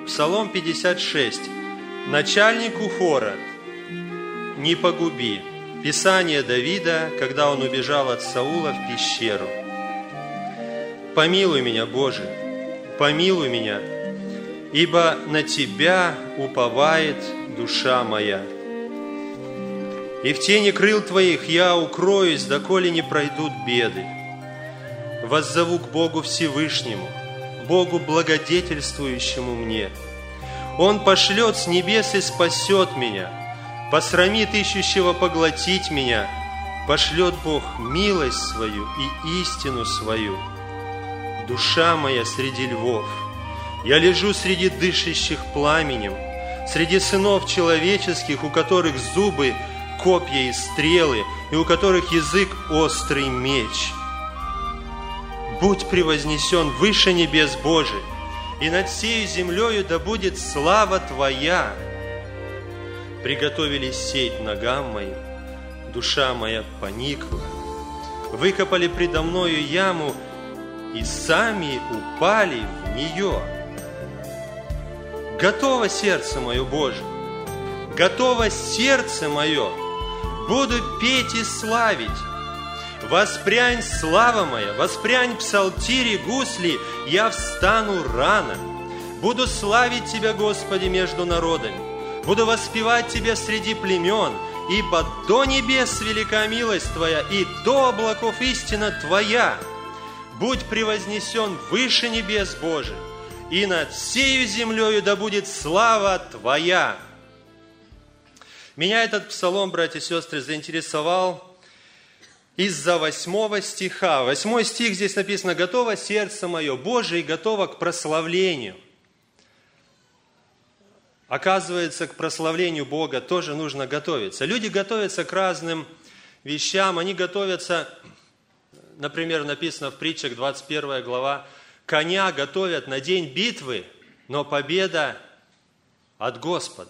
Псалом 56. Начальнику хора «Не погуби». Писание Давида, когда он убежал от Саула в пещеру. «Помилуй меня, Боже, помилуй меня, ибо на Тебя уповает душа моя. И в тени крыл Твоих я укроюсь, доколе не пройдут беды. Воззову к Богу Всевышнему, Богу благодетельствующему мне. Он пошлет с небес и спасет меня, посрамит ищущего поглотить меня, пошлет Бог милость свою и истину свою. Душа моя среди львов, я лежу среди дышащих пламенем, среди сынов человеческих, у которых зубы, копья и стрелы, и у которых язык острый меч. Будь превознесен выше небес Божий, и над сею землею да будет слава Твоя. Приготовили сеть ногам моим, душа моя поникла. Выкопали предо мною яму, и сами упали в нее. Готово сердце мое, Боже, готово сердце мое, буду петь и славить. Воспрянь, слава моя, воспрянь псалтири, гусли, я встану рано. Буду славить Тебя, Господи, между народами, буду воспевать Тебя среди племен, ибо до небес велика милость Твоя, и до облаков истина Твоя. Будь превознесен выше небес, Боже, и над сею землею да будет слава Твоя». Меня этот псалом, братья и сестры, заинтересовал из-за 8 стиха. 8 стих здесь написано: «Готово сердце мое, Боже, и готово к прославлению». Оказывается, к прославлению Бога тоже нужно готовиться. Люди готовятся к разным вещам. Они готовятся, например, написано в притчах, 21 глава, «Коня готовят на день битвы, но победа от Господа».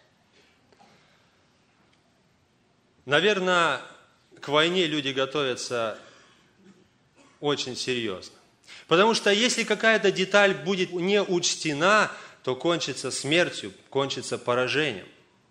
Наверное, к войне люди готовятся очень серьезно. Потому что если какая-то деталь будет не учтена, то кончится смертью, кончится поражением.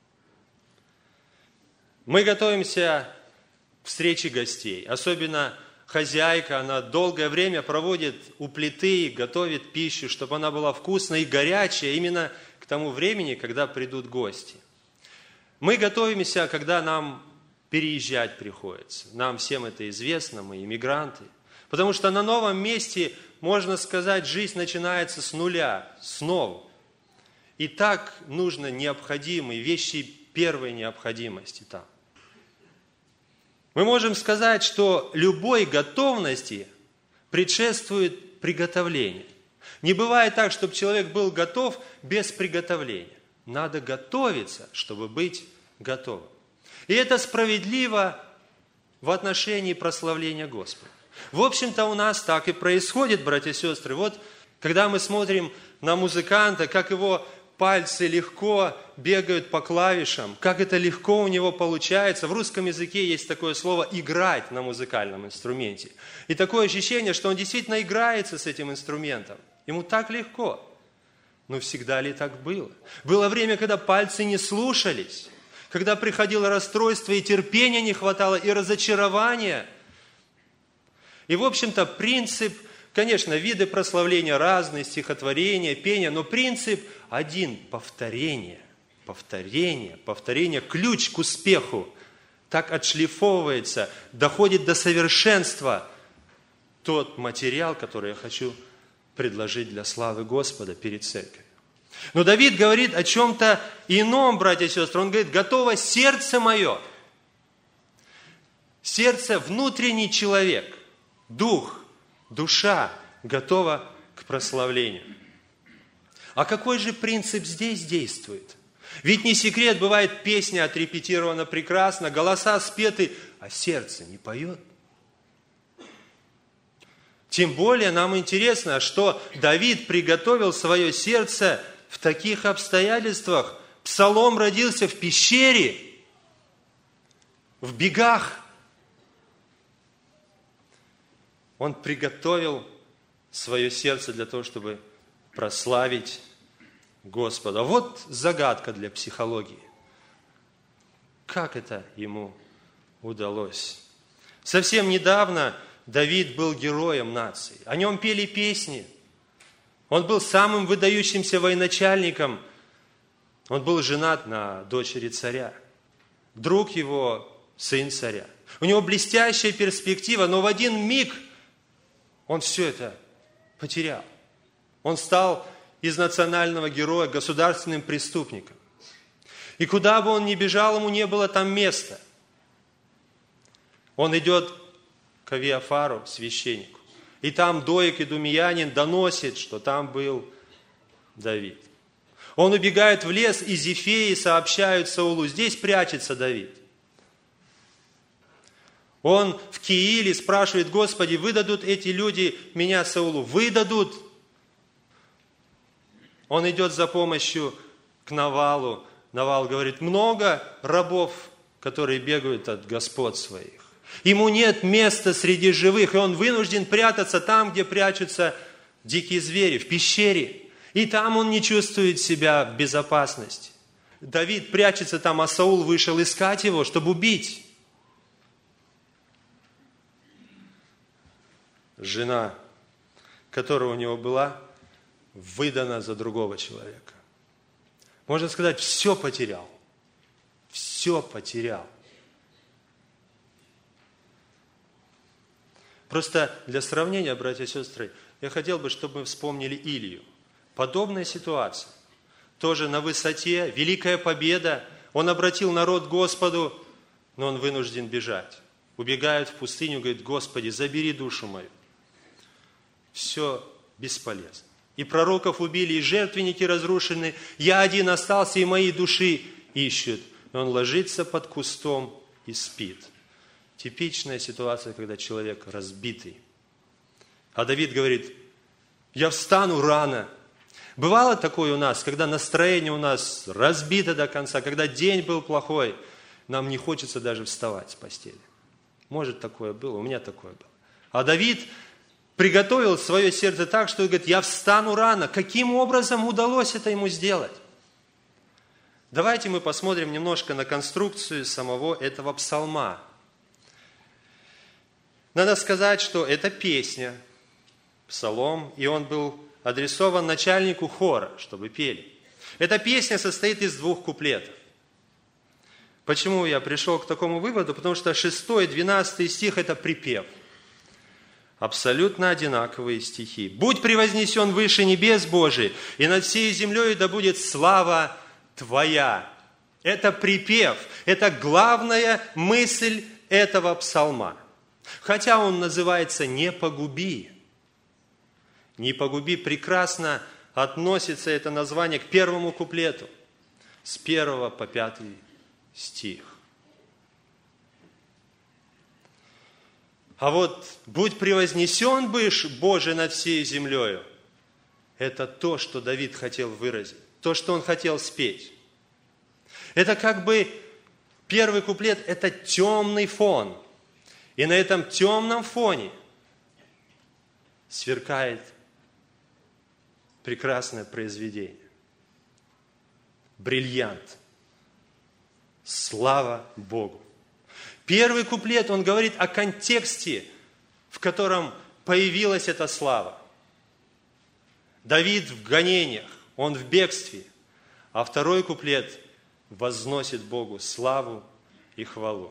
Мы готовимся к встрече гостей. Особенно хозяйка, она долгое время проводит у плиты, готовит пищу, чтобы она была вкусной и горячая именно к тому времени, когда придут гости. Мы готовимся, когда нам переезжать приходится. Нам всем это известно, мы иммигранты. Потому что на новом месте, можно сказать, жизнь начинается с нуля, снова. И так нужно необходимые вещи первой необходимости там. Мы можем сказать, что любой готовности предшествует приготовление. Не бывает так, чтобы человек был готов без приготовления. Надо готовиться, чтобы быть готовым. И это справедливо в отношении прославления Господа. В общем-то, у нас так и происходит, братья и сестры. Вот, когда мы смотрим на музыканта, как его пальцы легко бегают по клавишам, как это легко у него получается. В русском языке есть такое слово «играть» на музыкальном инструменте. И такое ощущение, что он действительно играется с этим инструментом. Ему так легко. Но всегда ли так было? Было время, когда пальцы не слушались, когда приходило расстройство, и терпения не хватало, и разочарования. И, в общем-то, принцип, конечно, виды прославления разные, стихотворения, пения, но принцип один – повторение. Повторение, повторение – ключ к успеху. Так отшлифовывается, доходит до совершенства тот материал, который я хочу предложить для славы Господа перед церковью. Но Давид говорит о чем-то ином, братья и сестры. Он говорит: готово сердце мое. Сердце – внутренний человек, дух, душа готова к прославлению. А какой же принцип здесь действует? Ведь не секрет, бывает, песня отрепетирована прекрасно, голоса спеты, а сердце не поет. Тем более нам интересно, что Давид приготовил свое сердце в таких обстоятельствах. Псалом родился в пещере, в бегах. Он приготовил свое сердце для того, чтобы прославить Господа. Вот загадка для психологии. Как это ему удалось? Совсем недавно Давид был героем нации. О нем пели песни. Он был самым выдающимся военачальником. Он был женат на дочери царя. Друг его – сын царя. У него блестящая перспектива, но в один миг он все это потерял. Он стал из национального героя государственным преступником. И куда бы он ни бежал, ему не было там места. Он идет к Авиафару, священнику, и там Доек идумеянин доносит, что там был Давид. Он убегает в лес, и Зефеи сообщают Саулу: здесь прячется Давид. Он в Кииле спрашивает: Господи, выдадут эти люди меня Саулу? Выдадут. Он идет за помощью к Навалу. Навал говорит: много рабов, которые бегают от господ своих. Ему нет места среди живых, и он вынужден прятаться там, где прячутся дикие звери, в пещере. И там он не чувствует себя в безопасности. Давид прячется там, а Саул вышел искать его, чтобы убить. Жена, которая у него была, выдана за другого человека. Можно сказать, все потерял. Все потерял. Просто для сравнения, братья и сестры, я хотел бы, чтобы мы вспомнили Илью. Подобная ситуация. Тоже на высоте, великая победа. Он обратил народ к Господу, но он вынужден бежать. Убегает в пустыню, говорит: Господи, забери душу мою. Все бесполезно. И пророков убили, и жертвенники разрушены. Я один остался, и моей души ищут. И он ложится под кустом и спит. Типичная ситуация, когда человек разбитый. А Давид говорит: я встану рано. Бывало такое у нас, когда настроение у нас разбито до конца, когда день был плохой, нам не хочется даже вставать с постели. Может, такое было, у меня такое было. А Давид приготовил свое сердце так, что он говорит: я встану рано. Каким образом удалось это ему сделать? Давайте мы посмотрим немножко на конструкцию самого этого псалма. Надо сказать, что это песня, псалом, и он был адресован начальнику хора, чтобы пели. Эта песня состоит из 2 куплетов. Почему я пришел к такому выводу? Потому что 6 и 12 стих – это припев. Абсолютно одинаковые стихи. «Будь превознесен выше небес Божий, и над всей землей да будет слава Твоя». Это припев, это главная мысль этого псалма. Хотя он называется «Не погуби». «Не погуби» прекрасно относится это название к 1 куплету, с 1 по 5 стих. А вот «Будь превознесен Боже над всей землею» – это то, что Давид хотел выразить, то, что он хотел спеть. Это как бы 1 куплет – это темный фон. И на этом темном фоне сверкает прекрасное произведение. Бриллиант. Слава Богу. 1 куплет, он говорит о контексте, в котором появилась эта слава. Давид в гонениях, он в бегстве. А 2 куплет возносит Богу славу и хвалу.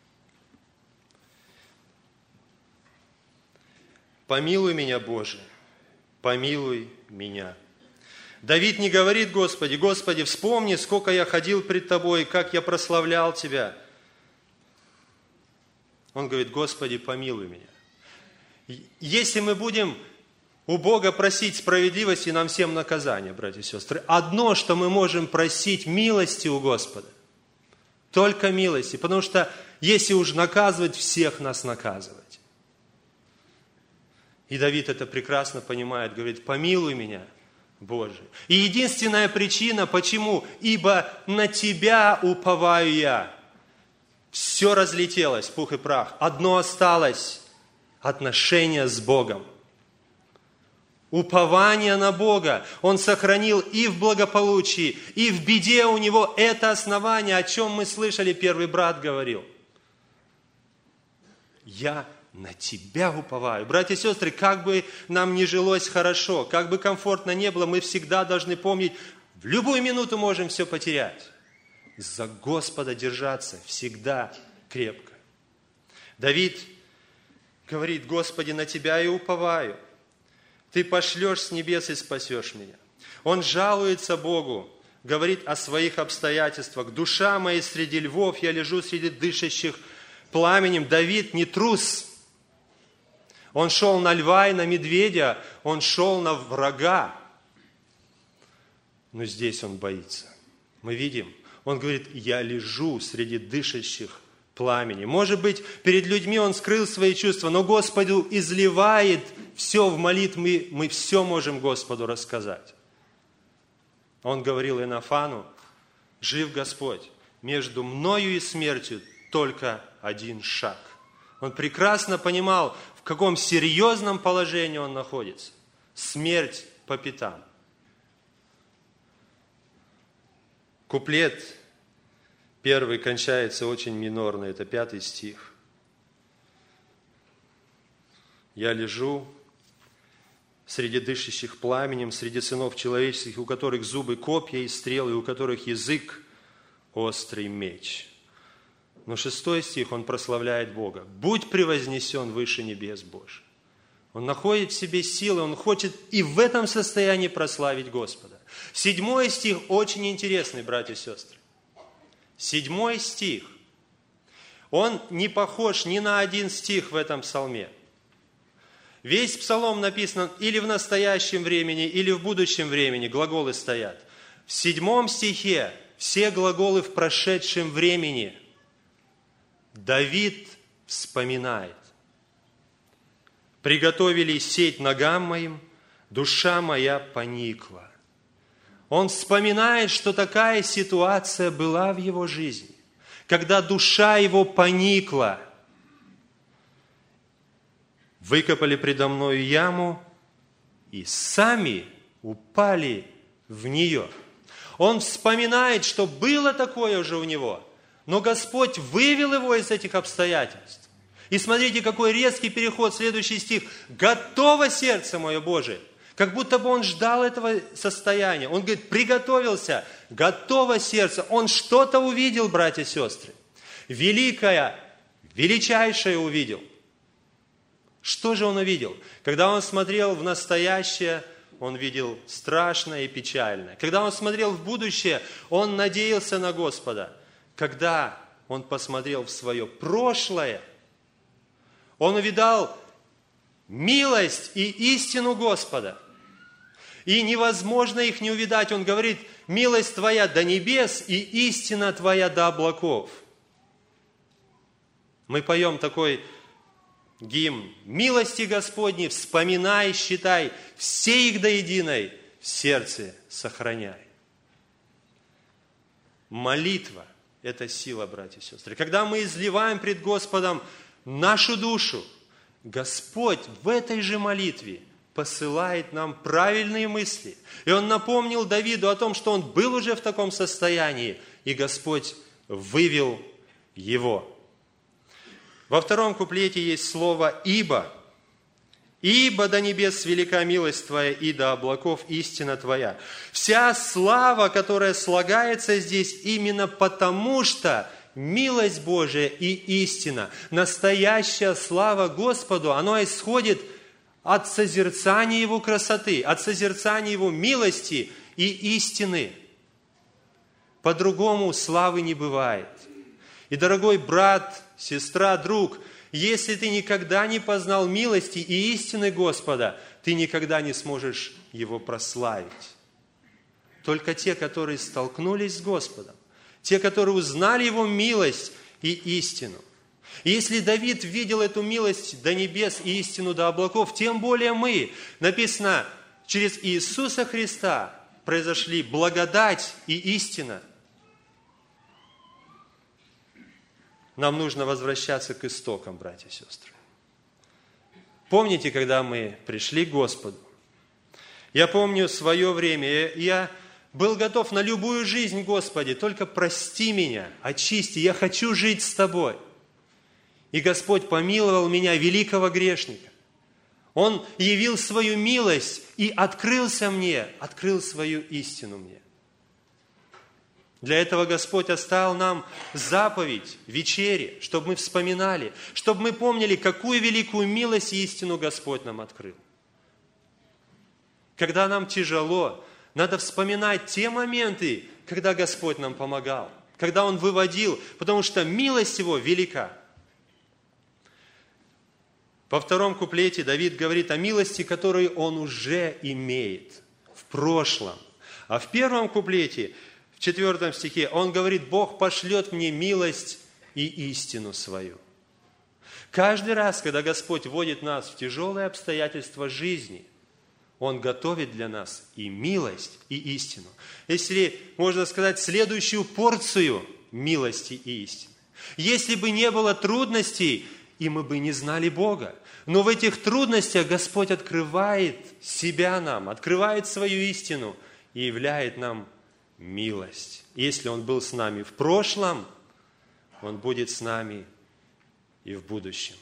«Помилуй меня, Боже, помилуй меня». Давид не говорит: Господи, Господи, вспомни, сколько я ходил пред Тобой, как я прославлял Тебя. Он говорит: Господи, помилуй меня. Если мы будем у Бога просить справедливости, нам всем наказания, братья и сестры, одно, что мы можем просить: милости у Господа. Только милости, потому что если уж наказывать, всех нас наказывать. И Давид это прекрасно понимает, говорит: помилуй меня, Боже. И единственная причина, почему? Ибо на Тебя уповаю я. Все разлетелось, пух и прах. Одно осталось – отношения с Богом. упование на Бога. Он сохранил и в благополучии, и в беде у него это основание, о чем мы слышали, первый брат говорил. Я на Тебя уповаю. Братья и сестры, как бы нам ни жилось хорошо, как бы комфортно не было, мы всегда должны помнить, в любую минуту можем все потерять. За Господа держаться всегда крепко. Давид говорит: Господи, на Тебя и уповаю. Ты пошлешь с небес и спасешь меня. Он жалуется Богу, говорит о своих обстоятельствах. Душа моя среди львов, я лежу среди дышащих пламенем. Давид не трус. Он шел на льва и на медведя, он шел на врага. Но здесь он боится. Мы видим, он говорит: я лежу среди дышащих пламени. Может быть, перед людьми он скрыл свои чувства, но Господу изливает все в молитве, мы все можем Господу рассказать. Он говорил Иоаннафану: жив Господь, между мною и смертью только один шаг. Он прекрасно понимал, в каком серьезном положении он находится. Смерть по пятам. Куплет первый кончается очень минорно, это 5 стих. Я лежу среди дышащих пламенем, среди сынов человеческих, у которых зубы копья и стрелы, у которых язык острый меч. Но 6 стих, он прославляет Бога. Будь превознесен выше небес Божий. Он находит в себе силы, он хочет и в этом состоянии прославить Господа. 7 стих очень интересный, братья и сестры. 7 стих. Он не похож ни на один стих в этом псалме. Весь псалом написан или в настоящем времени, или в будущем времени. Глаголы стоят. В 7 стихе все глаголы в прошедшем времени. Давид вспоминает. Приготовили сеть ногам моим, душа моя поникла. Он вспоминает, что такая ситуация была в его жизни, когда душа его поникла. Выкопали предо мною яму и сами упали в нее. Он вспоминает, что было такое уже у него, но Господь вывел его из этих обстоятельств. И смотрите, какой резкий переход, следующий стих. «Готово сердце мое, Божие». Как будто бы он ждал этого состояния. Он говорит: приготовился, готово сердце. Он что-то увидел, братья и сестры. Великое, величайшее увидел. Что же он увидел? Когда он смотрел в настоящее, он видел страшное и печальное. Когда он смотрел в будущее, он надеялся на Господа. Когда он посмотрел в свое прошлое, он увидал милость и истину Господа. И невозможно их не увидать. Он говорит: милость Твоя до небес и истина Твоя до облаков. Мы поем такой гимн: милости Господни вспоминай, считай, все их до единой в сердце сохраняй. Молитва – это сила, братья и сестры. Когда мы изливаем пред Господом нашу душу, Господь в этой же молитве посылает нам правильные мысли. И Он напомнил Давиду о том, что он был уже в таком состоянии, и Господь вывел его. Во 2 куплете есть слово «ибо». «Ибо до небес велика милость Твоя, и до облаков истина Твоя». Вся слава, которая слагается здесь, именно потому, что милость Божия и истина, настоящая слава Господу, оно исходит от созерцания Его красоты, от созерцания Его милости и истины. По-другому славы не бывает. И, дорогой брат, сестра, друг, если ты никогда не познал милости и истины Господа, ты никогда не сможешь Его прославить. Только те, которые столкнулись с Господом, те, которые узнали Его милость и истину. И если Давид видел эту милость до небес и истину до облаков, тем более мы. Написано, через Иисуса Христа произошли благодать и истина. Нам нужно возвращаться к истокам, братья и сестры. Помните, когда мы пришли к Господу, Я помню свое время, я был готов на любую жизнь, Господи, только прости меня, очисти, я хочу жить с Тобой. И Господь помиловал меня, великого грешника. Он явил свою милость и открылся мне, открыл свою истину мне. Для этого Господь оставил нам заповедь вечери, чтобы мы вспоминали, чтобы мы помнили, какую великую милость и истину Господь нам открыл. Когда нам тяжело, надо вспоминать те моменты, когда Господь нам помогал, когда Он выводил, потому что милость Его велика. Во втором куплете Давид говорит о милости, которую он уже имеет в прошлом. А в первом куплете, в 4 стихе, он говорит: Бог пошлет мне милость и истину свою. Каждый раз, когда Господь вводит нас в тяжелые обстоятельства жизни, Он готовит для нас и милость, и истину. Если, можно сказать, следующую порцию милости и истины. Если бы не было трудностей, и мы бы не знали Бога. Но в этих трудностях Господь открывает себя нам, открывает свою истину и являет нам милость. Если Он был с нами в прошлом, Он будет с нами и в будущем.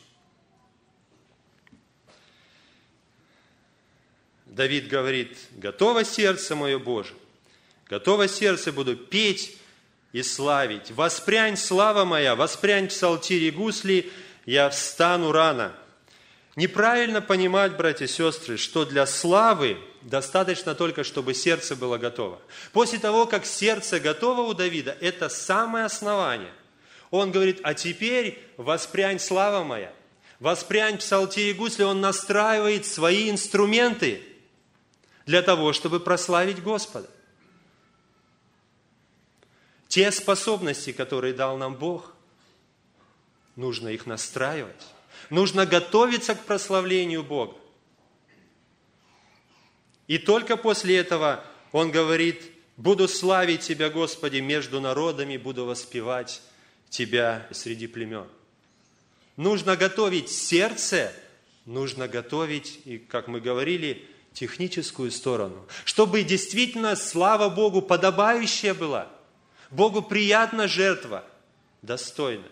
Давид говорит: «Готово сердце мое, Боже, готово сердце, буду петь и славить. Воспрянь, слава моя, воспрянь псалтирь и гусли, я встану рано». Неправильно понимать, братья и сестры, что для славы достаточно только, чтобы сердце было готово. После того, как сердце готово у Давида, это самое основание. Он говорит: а теперь воспрянь, слава моя, воспрянь псалтирь и гусли. Он настраивает свои инструменты для того, чтобы прославить Господа. Те способности, которые дал нам Бог, нужно их настраивать. Нужно готовиться к прославлению Бога. И только после этого он говорит: «Буду славить Тебя, Господи, между народами, буду воспевать Тебя среди племен». Нужно готовить сердце, нужно готовить, и, как мы говорили, техническую сторону, чтобы действительно слава Богу подобающая была, Богу приятна жертва, достойна.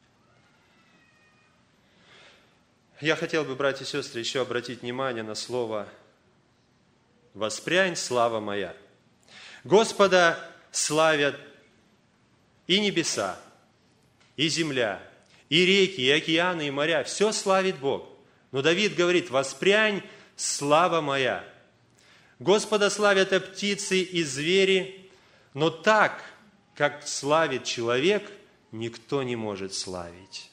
Я хотел бы, братья и сестры, еще обратить внимание на слово «воспрянь, слава моя». Господа славят и небеса, и земля, и реки, и океаны, и моря. Все славит Бог. Но Давид говорит: «Воспрянь, слава моя». Господа славят и птицы, и звери, но так, как славит человек, никто не может славить.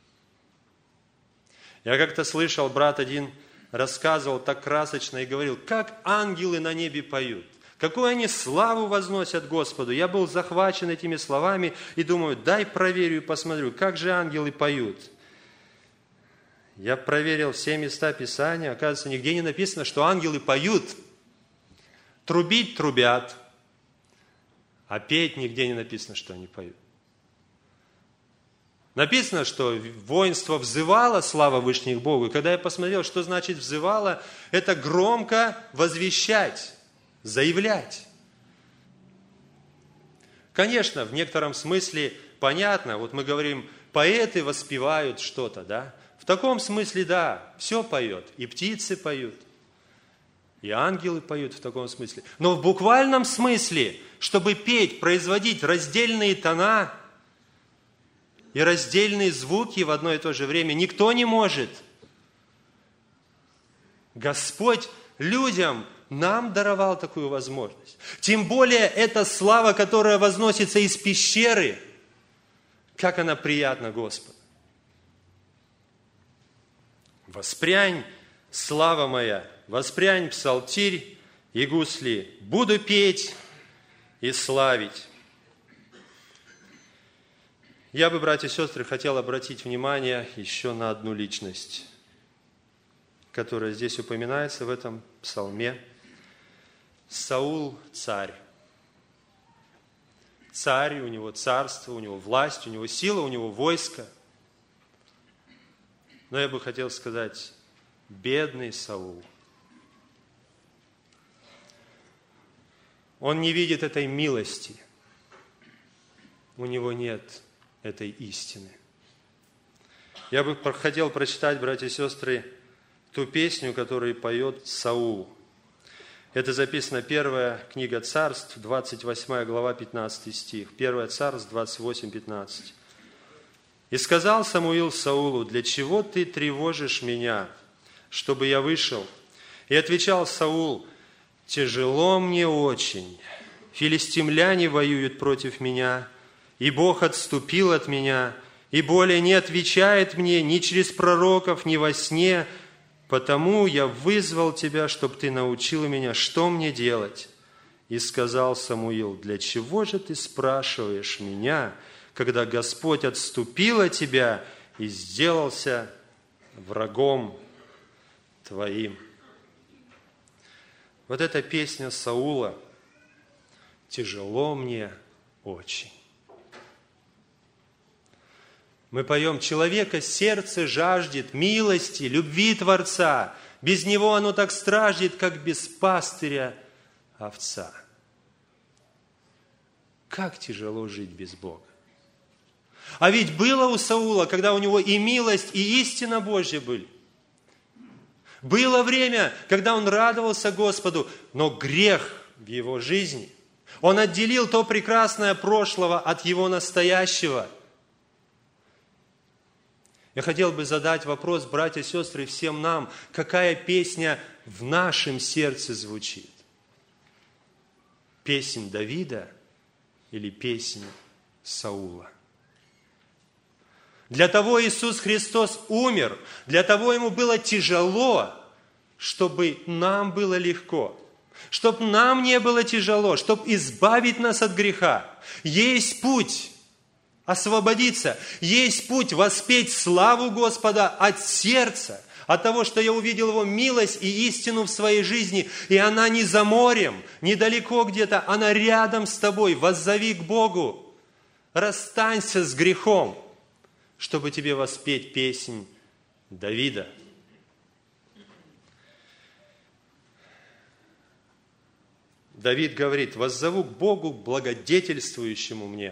Я как-то слышал, брат один рассказывал так красочно и говорил: как ангелы на небе поют, какую они славу возносят Господу. Я был захвачен этими словами и думаю: дай проверю и посмотрю, как же ангелы поют. Я проверил все места Писания, оказывается, нигде не написано, что ангелы поют. Трубить трубят, а петь нигде не написано, что они поют. Написано, что воинство взывало, слава Вышних Богу. И когда я посмотрел, что значит взывало, это громко возвещать, заявлять. Конечно, в некотором смысле понятно, вот мы говорим, поэты воспевают что-то, да? В таком смысле, да, все поет, и птицы поют, и ангелы поют в таком смысле. Но в буквальном смысле, чтобы петь, производить раздельные тона и раздельные звуки в одно и то же время, никто не может. Господь людям, нам даровал такую возможность. Тем более, эта слава, которая возносится из пещеры, как она приятна Господу. Воспрянь, слава моя, воспрянь псалтирь и гусли, буду петь и славить. Я бы, братья и сестры, хотел обратить внимание еще на одну личность, которая здесь упоминается в этом псалме. Саул – царь. Царь, у него царство, у него власть, у него сила, у него войско. Но я бы хотел сказать, бедный Саул. он не видит этой милости. У него нет этой истины. Я бы хотел прочитать, братья и сестры, ту песню, которую поет Саул. Это записано 1 книга Царств, 28 глава, 15 стих. 1 Царств, 28, 15. «И сказал Самуил Саулу: для чего ты тревожишь меня, чтобы я вышел? И отвечал Саул: тяжело мне очень. Филистимляне воюют против меня, и Бог отступил от меня, и более не отвечает мне ни через пророков, ни во сне. Потому я вызвал тебя, чтобы ты научил меня, что мне делать. И сказал Самуил: для чего же ты спрашиваешь меня, когда Господь отступил от тебя и сделался врагом твоим?» Вот эта песня Саула «Тяжело мне очень». Мы поем: человека сердце жаждет милости, любви Творца. Без него оно так страждет, как без пастыря овца. Как тяжело жить без Бога. А ведь было у Саула, когда у него и милость, и истина Божья были. Было время, когда он радовался Господу, но грех в его жизни. Он отделил то прекрасное прошлого от его настоящего. Я хотел бы задать вопрос, братья и сестры, всем нам, какая песня в нашем сердце звучит? Песнь Давида или песнь Саула? Для того Иисус Христос умер, для того Ему было тяжело, чтобы нам было легко, чтобы нам не было тяжело, чтобы избавить нас от греха. Есть путь освободиться, есть путь воспеть славу Господа от сердца, от того, что я увидел Его милость и истину в своей жизни, и она не за морем, недалеко где-то, она рядом с тобой. Воззови к Богу, расстанься с грехом, чтобы тебе воспеть песнь Давида. Давид говорит: воззову к Богу, благодетельствующему мне.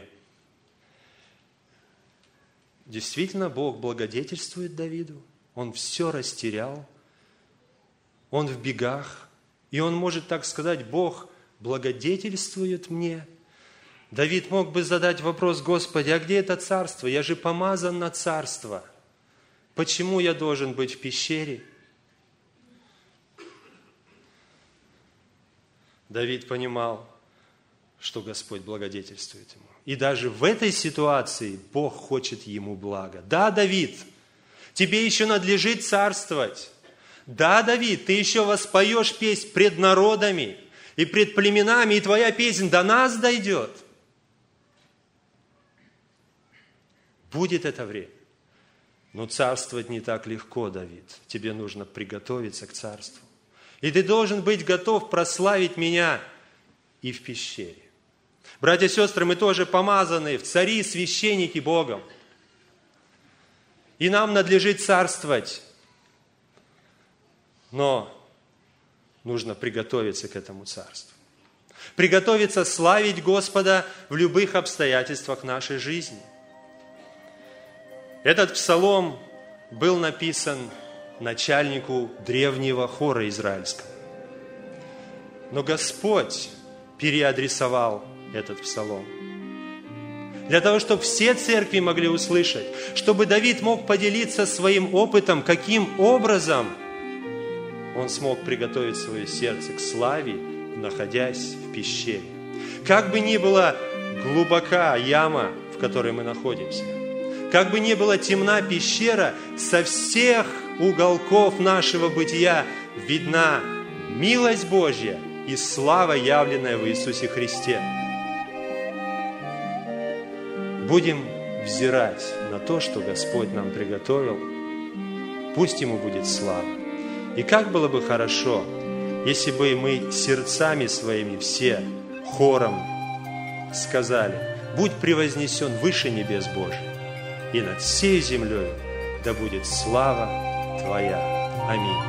Действительно, Бог благодетельствует Давиду. Он все растерял. Он в бегах. И он может так сказать: Бог благодетельствует мне. Давид мог бы задать вопрос: Господи, а где это царство? Я же помазан на царство. Почему я должен быть в пещере? Давид понимал, что Господь благодетельствует ему. И даже в этой ситуации Бог хочет ему блага. Да, Давид, тебе еще надлежит царствовать. Да, Давид, ты еще воспоешь песнь пред народами и пред племенами, и твоя песнь до нас дойдет. Будет это время. Но царствовать не так легко, Давид. Тебе нужно приготовиться к царству. И ты должен быть готов прославить меня и в пещере. Братья и сестры, мы тоже помазаны в цари и священники Богом. И нам надлежит царствовать. Но нужно приготовиться к этому царству. Приготовиться славить Господа в любых обстоятельствах нашей жизни. Этот псалом был написан начальнику древнего хора израильского. Но Господь переадресовал этот псалом. Для того, чтобы все церкви могли услышать, чтобы Давид мог поделиться своим опытом, каким образом он смог приготовить свое сердце к славе, находясь в пещере. Как бы ни была глубока яма, в которой мы находимся, как бы ни была темна пещера, со всех уголков нашего бытия видна милость Божья и слава, явленная в Иисусе Христе. Будем взирать на то, что Господь нам приготовил. Пусть Ему будет слава. И как было бы хорошо, если бы мы сердцами своими все хором сказали: «Будь превознесен выше небес Божьих, и над всей землей да будет слава Твоя». Аминь.